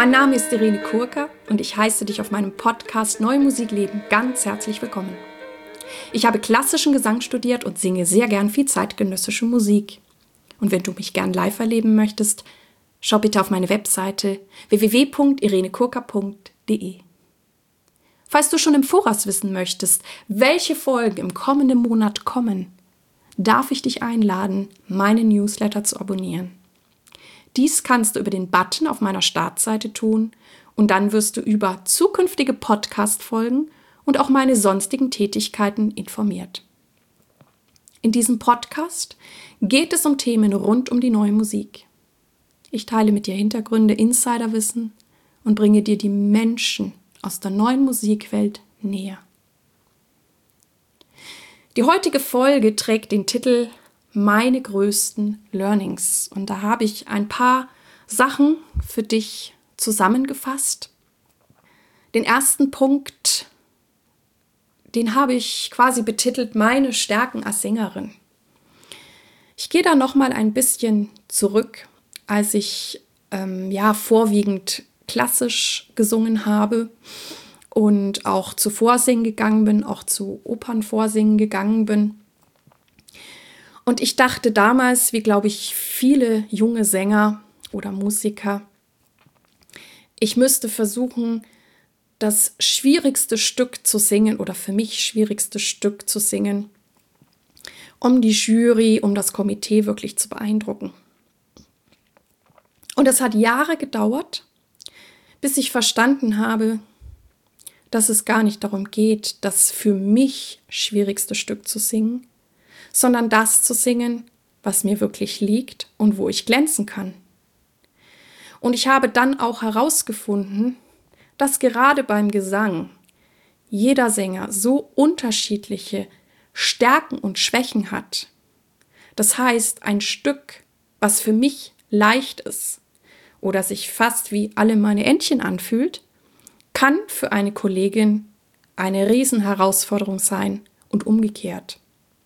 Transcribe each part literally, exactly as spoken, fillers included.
Mein Name ist Irene Kurka und ich heiße dich auf meinem Podcast Neue Musik leben ganz herzlich willkommen. Ich habe klassischen Gesang studiert und singe sehr gern viel zeitgenössische Musik. Und wenn du mich gern live erleben möchtest, schau bitte auf meine Webseite w w w punkt irene kurka punkt d e. Falls du schon im Voraus wissen möchtest, welche Folgen im kommenden Monat kommen, darf ich dich einladen, meine Newsletter zu abonnieren. Dies kannst du über den Button auf meiner Startseite tun und dann wirst du über zukünftige Podcast-Folgen und auch meine sonstigen Tätigkeiten informiert. In diesem Podcast geht es um Themen rund um die neue Musik. Ich teile mit dir Hintergründe, Insiderwissen und bringe dir die Menschen aus der neuen Musikwelt näher. Die heutige Folge trägt den Titel Meine größten Learnings. Und da habe ich ein paar Sachen für dich zusammengefasst. Den ersten Punkt, den habe ich quasi betitelt, meine Stärken als Sängerin. Ich gehe da nochmal ein bisschen zurück, als ich ähm, ja vorwiegend klassisch gesungen habe und auch zu Vorsingen gegangen bin, auch zu Opernvorsingen gegangen bin. Und ich dachte damals, wie glaube ich viele junge Sänger oder Musiker, ich müsste versuchen, das schwierigste Stück zu singen oder für mich schwierigste Stück zu singen, um die Jury, um das Komitee wirklich zu beeindrucken. Und es hat Jahre gedauert, bis ich verstanden habe, dass es gar nicht darum geht, das für mich schwierigste Stück zu singen, sondern das zu singen, was mir wirklich liegt und wo ich glänzen kann. Und ich habe dann auch herausgefunden, dass gerade beim Gesang jeder Sänger so unterschiedliche Stärken und Schwächen hat. Das heißt, ein Stück, was für mich leicht ist oder sich fast wie alle meine Entchen anfühlt, kann für eine Kollegin eine Riesenherausforderung sein und umgekehrt.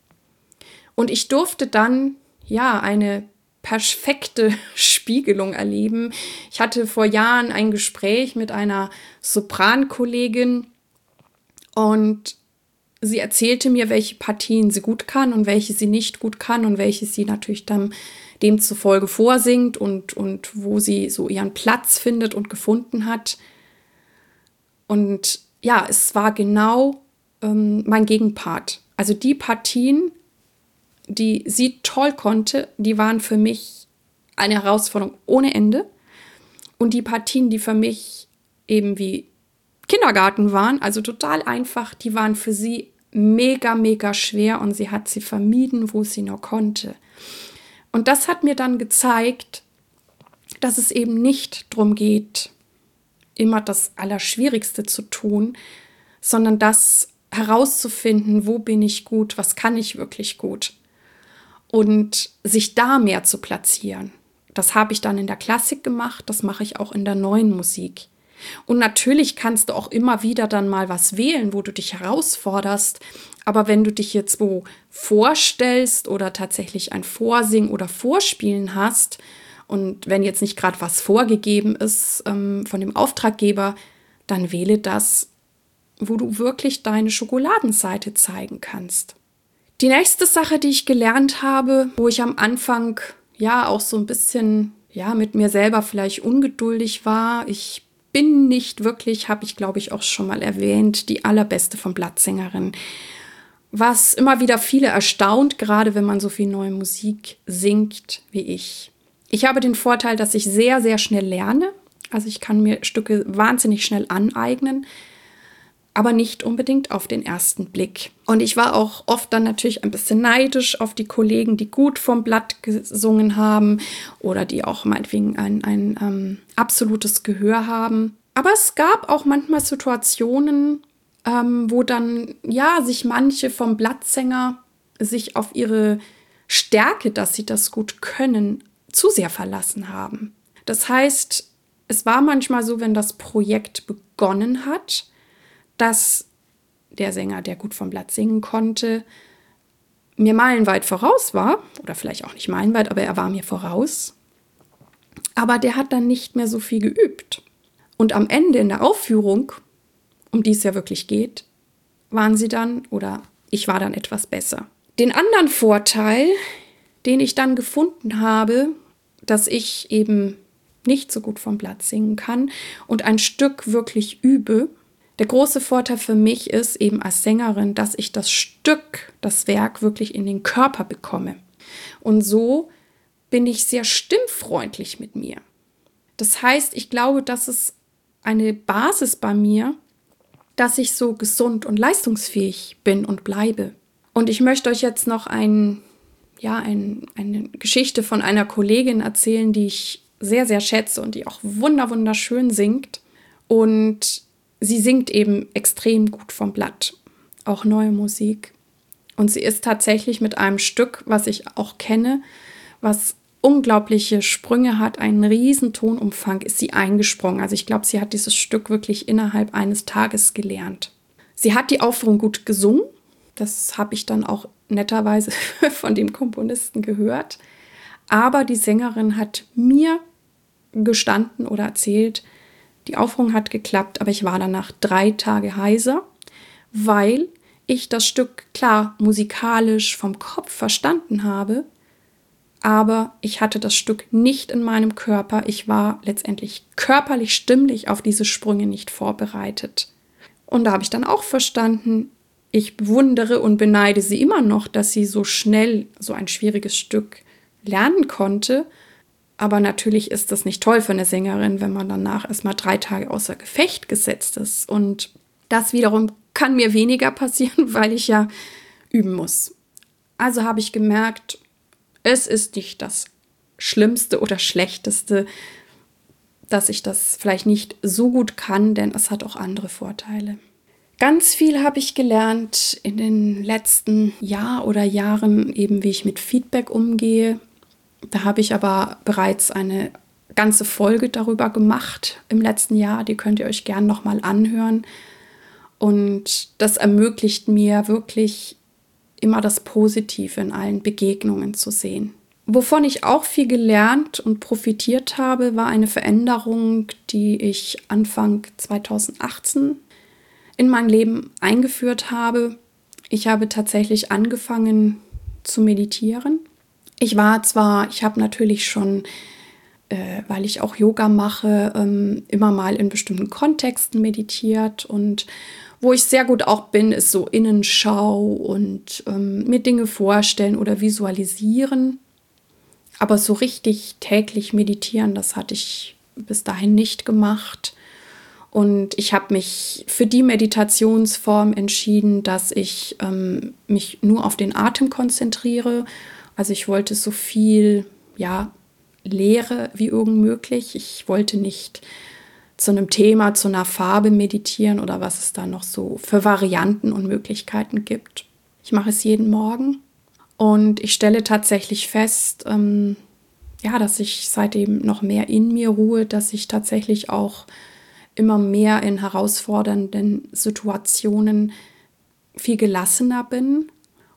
Und ich durfte dann, ja, eine perfekte Spiegelung erleben. Ich hatte vor Jahren ein Gespräch mit einer Soprankollegin und sie erzählte mir, welche Partien sie gut kann und welche sie nicht gut kann und welche sie natürlich dann demzufolge vorsingt und, und wo sie so ihren Platz findet und gefunden hat. Und ja, es war genau ähm, mein Gegenpart. Also die Partien, die sie toll konnte, die waren für mich eine Herausforderung ohne Ende. Und die Partien, die für mich eben wie Kindergarten waren, also total einfach, die waren für sie mega, mega schwer und sie hat sie vermieden, wo sie nur konnte. Und das hat mir dann gezeigt, dass es eben nicht darum geht, immer das Allerschwierigste zu tun, sondern das herauszufinden, wo bin ich gut, was kann ich wirklich gut. Und sich da mehr zu platzieren. Das habe ich dann in der Klassik gemacht, das mache ich auch in der neuen Musik. Und natürlich kannst du auch immer wieder dann mal was wählen, wo du dich herausforderst. Aber wenn du dich jetzt wo vorstellst oder tatsächlich ein Vorsingen oder Vorspielen hast und wenn jetzt nicht gerade was vorgegeben ist ähm, von dem Auftraggeber, dann wähle das, wo du wirklich deine Schokoladenseite zeigen kannst. Die nächste Sache, die ich gelernt habe, wo ich am Anfang ja auch so ein bisschen ja mit mir selber vielleicht ungeduldig war. Ich bin nicht wirklich, habe ich glaube ich auch schon mal erwähnt, die allerbeste von Blattsängerin. Was immer wieder viele erstaunt, gerade wenn man so viel neue Musik singt wie ich. Ich habe den Vorteil, dass ich sehr, sehr schnell lerne. Also ich kann mir Stücke wahnsinnig schnell aneignen, aber nicht unbedingt auf den ersten Blick. Und ich war auch oft dann natürlich ein bisschen neidisch auf die Kollegen, die gut vom Blatt gesungen haben oder die auch meinetwegen ein, ein ähm, absolutes Gehör haben. Aber es gab auch manchmal Situationen, ähm, wo dann ja sich manche vom Blattsänger sich auf ihre Stärke, dass sie das gut können, zu sehr verlassen haben. Das heißt, es war manchmal so, wenn das Projekt begonnen hat, dass der Sänger, der gut vom Blatt singen konnte, mir meilenweit voraus war, oder vielleicht auch nicht meilenweit, aber er war mir voraus. Aber der hat dann nicht mehr so viel geübt. Und am Ende in der Aufführung, um die es ja wirklich geht, waren sie dann oder ich war dann etwas besser. Den anderen Vorteil, den ich dann gefunden habe, dass ich eben nicht so gut vom Blatt singen kann und ein Stück wirklich übe. Der große Vorteil für mich ist eben als Sängerin, dass ich das Stück, das Werk wirklich in den Körper bekomme. Und so bin ich sehr stimmfreundlich mit mir. Das heißt, ich glaube, das ist eine Basis bei mir, dass ich so gesund und leistungsfähig bin und bleibe. Und ich möchte euch jetzt noch ein, ja, ein, eine Geschichte von einer Kollegin erzählen, die ich sehr, sehr schätze und die auch wunder, wunderschön singt. Und sie singt eben extrem gut vom Blatt, auch neue Musik. Und sie ist tatsächlich mit einem Stück, was ich auch kenne, was unglaubliche Sprünge hat, einen riesen Tonumfang, ist sie eingesprungen. Also ich glaube, sie hat dieses Stück wirklich innerhalb eines Tages gelernt. Sie hat die Aufführung gut gesungen. Das habe ich dann auch netterweise von dem Komponisten gehört. Aber die Sängerin hat mir gestanden oder erzählt, die Aufführung hat geklappt, aber ich war danach drei Tage heiser, weil ich das Stück klar musikalisch vom Kopf verstanden habe, aber ich hatte das Stück nicht in meinem Körper. Ich war letztendlich körperlich, stimmlich auf diese Sprünge nicht vorbereitet. Und da habe ich dann auch verstanden, ich bewundere und beneide sie immer noch, dass sie so schnell so ein schwieriges Stück lernen konnte. Aber natürlich ist das nicht toll für eine Sängerin, wenn man danach erstmal drei Tage außer Gefecht gesetzt ist. Und das wiederum kann mir weniger passieren, weil ich ja üben muss. Also habe ich gemerkt, es ist nicht das Schlimmste oder Schlechteste, dass ich das vielleicht nicht so gut kann, denn es hat auch andere Vorteile. Ganz viel habe ich gelernt in den letzten Jahr oder Jahren, eben wie ich mit Feedback umgehe. Da habe ich aber bereits eine ganze Folge darüber gemacht im letzten Jahr. Die könnt ihr euch gern nochmal anhören. Und das ermöglicht mir wirklich immer das Positive in allen Begegnungen zu sehen. Wovon ich auch viel gelernt und profitiert habe, war eine Veränderung, die ich Anfang zweitausendachtzehn in mein Leben eingeführt habe. Ich habe tatsächlich angefangen zu meditieren. Ich war zwar, ich habe natürlich schon, äh, weil ich auch Yoga mache, ähm, immer mal in bestimmten Kontexten meditiert. Und wo ich sehr gut auch bin, ist so Innenschau und ähm, mir Dinge vorstellen oder visualisieren. Aber so richtig täglich meditieren, das hatte ich bis dahin nicht gemacht. Und ich habe mich für die Meditationsform entschieden, dass ich ähm, mich nur auf den Atem konzentriere. Also ich wollte so viel, ja, Leere wie irgend möglich. Ich wollte nicht zu einem Thema, zu einer Farbe meditieren oder was es da noch so für Varianten und Möglichkeiten gibt. Ich mache es jeden Morgen und ich stelle tatsächlich fest, ähm, ja, dass ich seitdem noch mehr in mir ruhe, dass ich tatsächlich auch immer mehr in herausfordernden Situationen viel gelassener bin.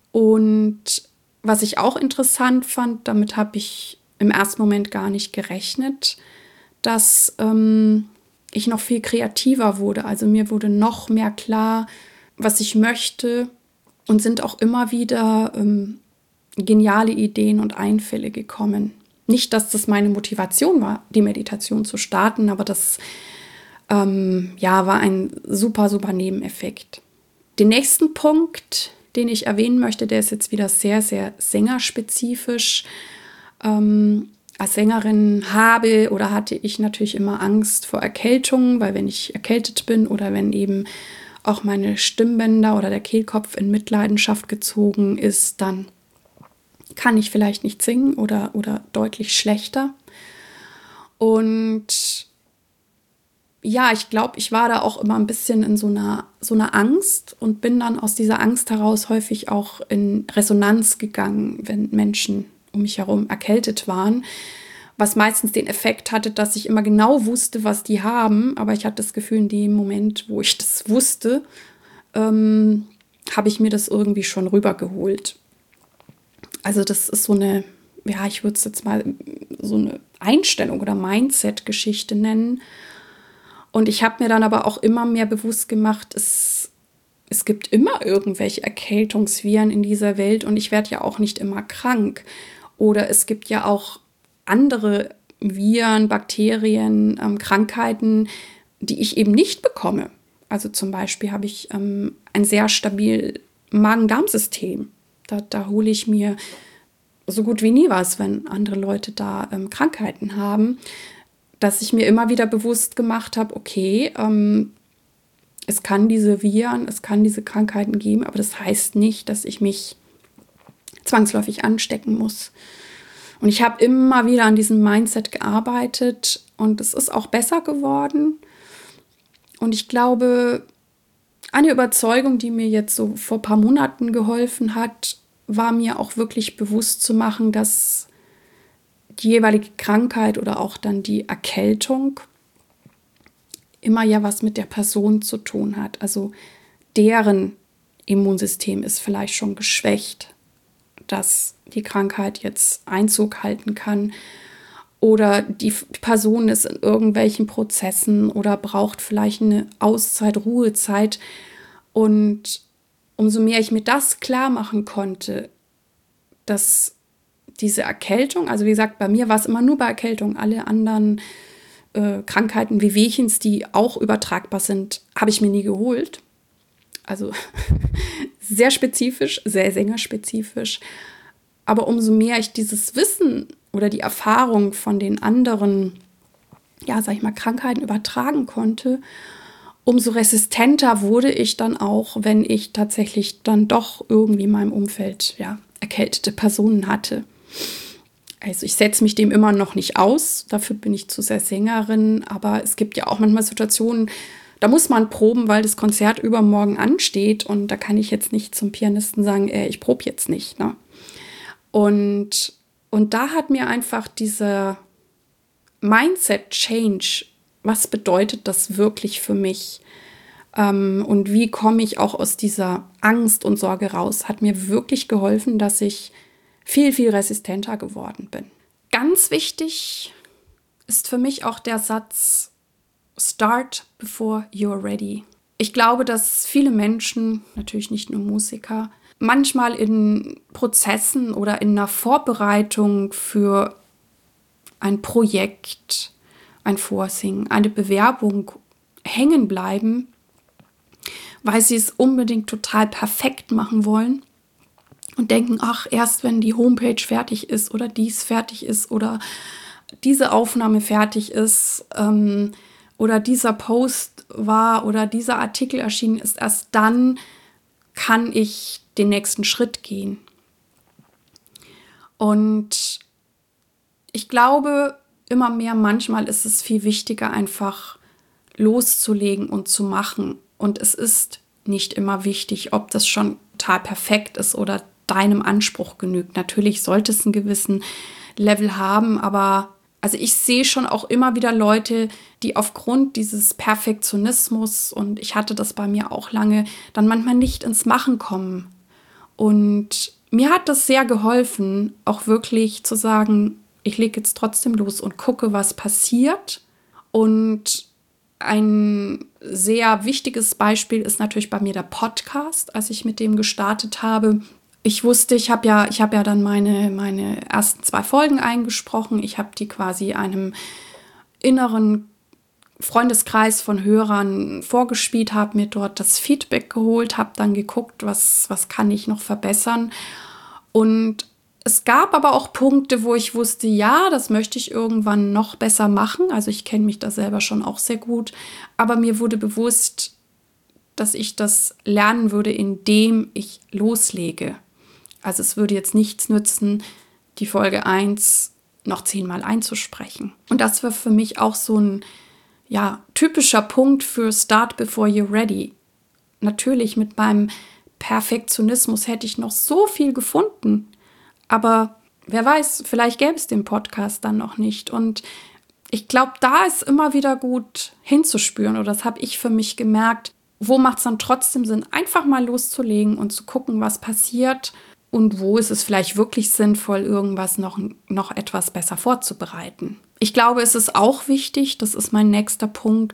Und was ich auch interessant fand, damit habe ich im ersten Moment gar nicht gerechnet, dass ähm, ich noch viel kreativer wurde. Also mir wurde noch mehr klar, was ich möchte, und sind auch immer wieder ähm, geniale Ideen und Einfälle gekommen. Nicht, dass das meine Motivation war, die Meditation zu starten, aber das ähm, ja, war ein super, super Nebeneffekt. Den nächsten Punkt, den ich erwähnen möchte, der ist jetzt wieder sehr, sehr sängerspezifisch. Ähm, als Sängerin habe oder hatte ich natürlich immer Angst vor Erkältung, weil wenn ich erkältet bin oder wenn eben auch meine Stimmbänder oder der Kehlkopf in Mitleidenschaft gezogen ist, dann kann ich vielleicht nicht singen oder, oder deutlich schlechter. Und ja, ich glaube, ich war da auch immer ein bisschen in so einer, so einer Angst und bin dann aus dieser Angst heraus häufig auch in Resonanz gegangen, wenn Menschen um mich herum erkältet waren, was meistens den Effekt hatte, dass ich immer genau wusste, was die haben, aber ich hatte das Gefühl, in dem Moment, wo ich das wusste, ähm, habe ich mir das irgendwie schon rübergeholt. Also das ist so eine, ja, ich würde es jetzt mal so eine Einstellung oder Mindset-Geschichte nennen. Und ich habe mir dann aber auch immer mehr bewusst gemacht, es, es gibt immer irgendwelche Erkältungsviren in dieser Welt und ich werde ja auch nicht immer krank. Oder es gibt ja auch andere Viren, Bakterien, ähm, Krankheiten, die ich eben nicht bekomme. Also zum Beispiel habe ich ähm, ein sehr stabil Magen-Darm-System. Da, da hole ich mir so gut wie nie was, wenn andere Leute da ähm, Krankheiten haben, dass ich mir immer wieder bewusst gemacht habe, okay, ähm, es kann diese Viren, es kann diese Krankheiten geben, aber das heißt nicht, dass ich mich zwangsläufig anstecken muss. Und ich habe immer wieder an diesem Mindset gearbeitet und es ist auch besser geworden. Und ich glaube, eine Überzeugung, die mir jetzt so vor ein paar Monaten geholfen hat, war mir auch wirklich bewusst zu machen, dass die jeweilige Krankheit oder auch dann die Erkältung immer ja was mit der Person zu tun hat. Also deren Immunsystem ist vielleicht schon geschwächt, dass die Krankheit jetzt Einzug halten kann. Oder die Person ist in irgendwelchen Prozessen oder braucht vielleicht eine Auszeit, Ruhezeit. Und umso mehr ich mir das klar machen konnte, dass diese Erkältung, also wie gesagt, bei mir war es immer nur bei Erkältung, alle anderen äh, Krankheiten wie Wehchens, die auch übertragbar sind, habe ich mir nie geholt. Also sehr spezifisch, sehr sängerspezifisch. Aber umso mehr ich dieses Wissen oder die Erfahrung von den anderen, ja, sag ich mal, Krankheiten übertragen konnte, umso resistenter wurde ich dann auch, wenn ich tatsächlich dann doch irgendwie in meinem Umfeld, ja, erkältete Personen hatte. Also ich setze mich dem immer noch nicht aus, dafür bin ich zu sehr Sängerin, aber es gibt ja auch manchmal Situationen, da muss man proben, weil das Konzert übermorgen ansteht und da kann ich jetzt nicht zum Pianisten sagen, äh, ich probe jetzt nicht. Ne? Und, und da hat mir einfach dieser Mindset-Change, was bedeutet das wirklich für mich? Ähm, und wie komme ich auch aus dieser Angst und Sorge raus, hat mir wirklich geholfen, dass ich viel, viel resistenter geworden bin. Ganz wichtig ist für mich auch der Satz, start before you're ready. Ich glaube, dass viele Menschen, natürlich nicht nur Musiker, manchmal in Prozessen oder in einer Vorbereitung für ein Projekt, ein Vorsingen, eine Bewerbung hängen bleiben, weil sie es unbedingt total perfekt machen wollen und denken, ach, erst wenn die Homepage fertig ist oder dies fertig ist oder diese Aufnahme fertig ist ähm, oder dieser Post war oder dieser Artikel erschienen ist, erst dann kann ich den nächsten Schritt gehen. Und ich glaube, immer mehr, manchmal ist es viel wichtiger, einfach loszulegen und zu machen. Und es ist nicht immer wichtig, ob das schon total perfekt ist oder deinem Anspruch genügt. Natürlich sollte es einen gewissen Level haben, aber also ich sehe schon auch immer wieder Leute, die aufgrund dieses Perfektionismus, und ich hatte das bei mir auch lange, dann manchmal nicht ins Machen kommen. Und mir hat das sehr geholfen, auch wirklich zu sagen, ich lege jetzt trotzdem los und gucke, was passiert. Und ein sehr wichtiges Beispiel ist natürlich bei mir der Podcast, als ich mit dem gestartet habe. Ich wusste, ich habe ja, ich habe ja dann meine, meine ersten zwei Folgen eingesprochen. Ich habe die quasi einem inneren Freundeskreis von Hörern vorgespielt, habe mir dort das Feedback geholt, habe dann geguckt, was, was kann ich noch verbessern. Und es gab aber auch Punkte, wo ich wusste, ja, das möchte ich irgendwann noch besser machen. Also ich kenne mich da selber schon auch sehr gut. Aber mir wurde bewusst, dass ich das lernen würde, indem ich loslege. Also es würde jetzt nichts nützen, die Folge eins noch zehnmal einzusprechen. Und das war für mich auch so ein ja, typischer Punkt für Start before you're ready. Natürlich mit meinem Perfektionismus hätte ich noch so viel gefunden. Aber wer weiß, vielleicht gäbe es den Podcast dann noch nicht. Und ich glaube, da ist immer wieder gut hinzuspüren. Oder das habe ich für mich gemerkt. Wo macht es dann trotzdem Sinn, einfach mal loszulegen und zu gucken, was passiert. Und wo ist es vielleicht wirklich sinnvoll, irgendwas noch, noch etwas besser vorzubereiten. Ich glaube, es ist auch wichtig, das ist mein nächster Punkt,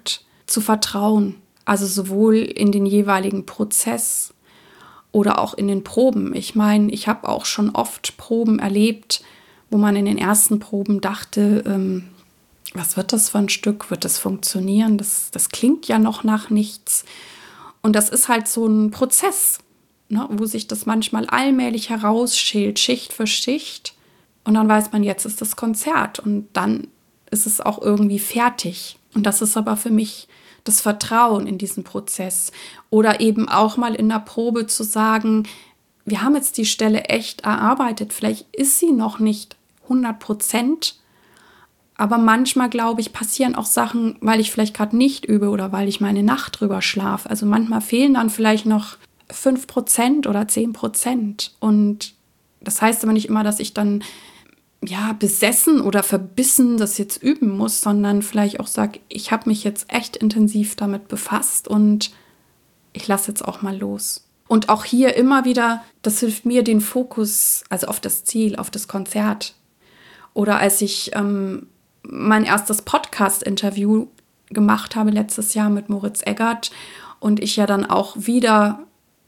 zu vertrauen. Also sowohl in den jeweiligen Prozess oder auch in den Proben. Ich meine, ich habe auch schon oft Proben erlebt, wo man in den ersten Proben dachte, ähm, was wird das für ein Stück? Wird das funktionieren? Das, das klingt ja noch nach nichts. Und das ist halt so ein Prozess, ne, wo sich das manchmal allmählich herausschält, Schicht für Schicht. Und dann weiß man, jetzt ist das Konzert und dann ist es auch irgendwie fertig. Und das ist aber für mich das Vertrauen in diesen Prozess. Oder eben auch mal in der Probe zu sagen, wir haben jetzt die Stelle echt erarbeitet. Vielleicht ist sie noch nicht hundert Prozent. Aber manchmal, glaube ich, passieren auch Sachen, weil ich vielleicht gerade nicht übe oder weil ich meine Nacht drüber schlafe. Also manchmal fehlen dann vielleicht noch fünf Prozent oder zehn Prozent. Und das heißt aber nicht immer, dass ich dann ja besessen oder verbissen das jetzt üben muss, sondern vielleicht auch sage, ich habe mich jetzt echt intensiv damit befasst und ich lasse jetzt auch mal los. Und auch hier immer wieder, das hilft mir, den Fokus, also auf das Ziel, auf das Konzert. Oder als ich ähm, mein erstes Podcast-Interview gemacht habe letztes Jahr mit Moritz Eggert und ich ja dann auch wieder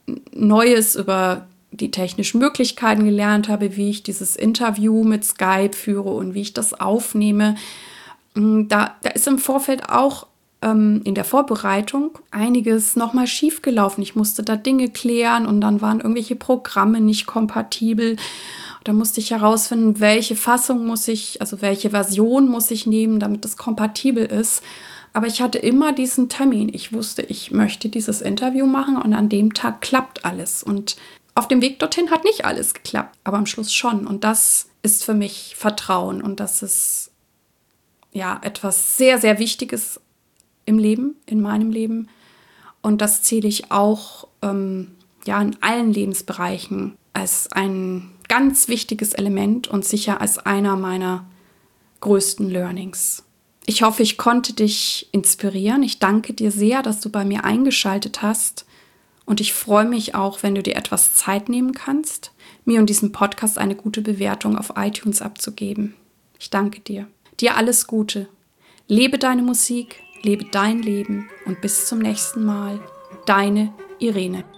Neues über die technischen Möglichkeiten gelernt habe, wie ich dieses Interview mit Skype führe und wie ich das aufnehme. Da, da ist im Vorfeld auch ähm, in der Vorbereitung einiges nochmal schiefgelaufen. Ich musste da Dinge klären und dann waren irgendwelche Programme nicht kompatibel. Da musste ich herausfinden, welche Fassung muss ich, also welche Version muss ich nehmen, damit das kompatibel ist. Aber ich hatte immer diesen Termin. Ich wusste, ich möchte dieses Interview machen und an dem Tag klappt alles. Und auf dem Weg dorthin hat nicht alles geklappt, aber am Schluss schon. Und das ist für mich Vertrauen und das ist ja etwas sehr, sehr Wichtiges im Leben, in meinem Leben. Und das zähle ich auch ähm, ja, in allen Lebensbereichen als ein ganz wichtiges Element und sicher als einer meiner größten Learnings. Ich hoffe, ich konnte dich inspirieren. Ich danke dir sehr, dass du bei mir eingeschaltet hast. Und ich freue mich auch, wenn du dir etwas Zeit nehmen kannst, mir und diesem Podcast eine gute Bewertung auf iTunes abzugeben. Ich danke dir. Dir alles Gute. Lebe deine Musik, lebe dein Leben und bis zum nächsten Mal. Deine Irene.